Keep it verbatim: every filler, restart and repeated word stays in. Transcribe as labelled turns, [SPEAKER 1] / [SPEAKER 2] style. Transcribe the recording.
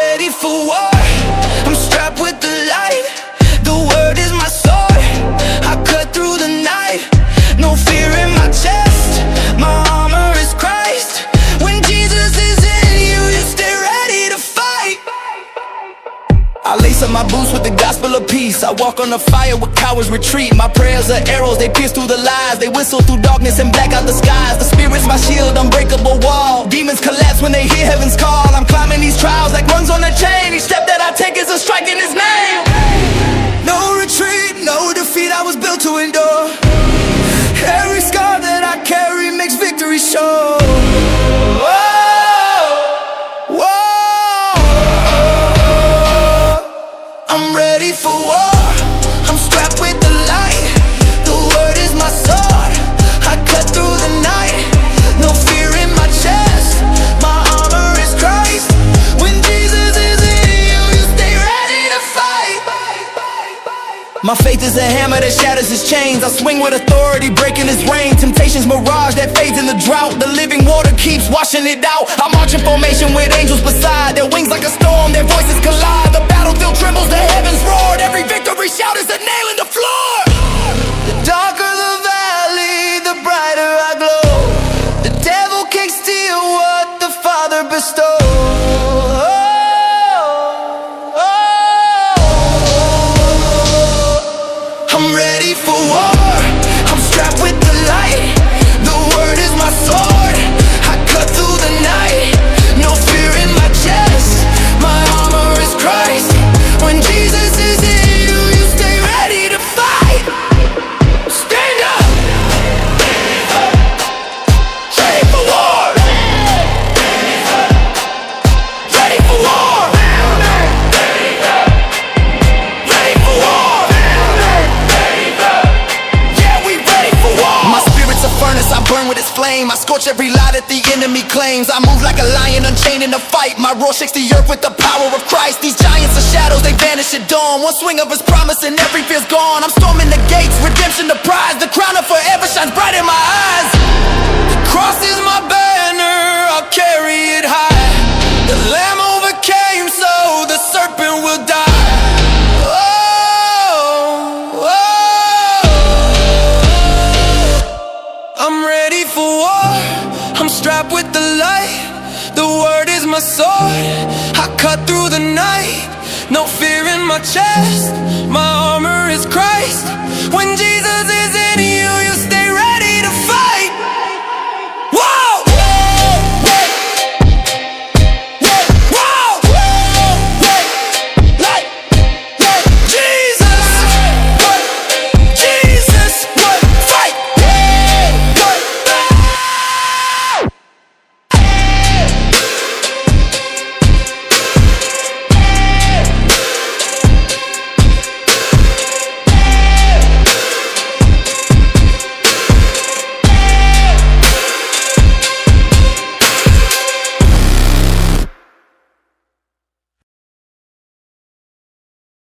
[SPEAKER 1] ready for war. I'm strapped with the light. The word is my sword. I cut through the night. No fear in my chest. My armor is Christ. When Jesus is in you, you stay ready to fight. I lace up my boots with the gospel of peace. I walk on the fire where cowards retreat. My prayers are arrows, they pierce through the lies. They whistle through darkness and black out the skies. The spirit's my shield, unbreakable wall. Demons collapse when they hear heaven's call. I'm climbing these trials like rungs on a chain. Each step that I take is a strike in his name. No retreat, no defeat, I was built to endure. Every scar that I carry makes victory sure. I'm ready for war. I'm strapped with the light. The word is my sword. I cut through the night. No fear in my chest. My armor is Christ. When Jesus is in you, you stay ready to fight. My faith is a hammer that shatters his chains. I swing with authority, breaking his reign. Temptation's mirage that fades in the drought. The living water keeps washing it out. I march in formation with angels beside. Their wings like a storm, their voices collide. The battlefield trembles, the heavens roar. Every victory shout is a nail in the floor. The darker the valley, the brighter I glow. The devil can't steal what the Father bestows. I'm ready for war. I'm strapped with the light. The word is my sword. I cut through the night. No fear in my chest. My armor is Christ. When Jesus is in you, you stay ready to fight. Stand up. Ready for war. Ready for war. Ready for war. Furnace, I burn with its flame. I scorch every lie that the enemy claims. I move like a lion unchained in a fight. My roar shakes the earth with the power of Christ. These giants are shadows, they vanish at dawn. One swing of his promise and every fear's gone. I'm storming the gates, redemption the prize. The crown of forever shines bright in my eyes. The cross is my banner, I'll carry it high. The Lamb overcame, so the serpent will die. I'm ready for war. I'm strapped with the light. The word is my sword. I cut through the night. No fear in my chest. My armor is Christ. When Jesus is in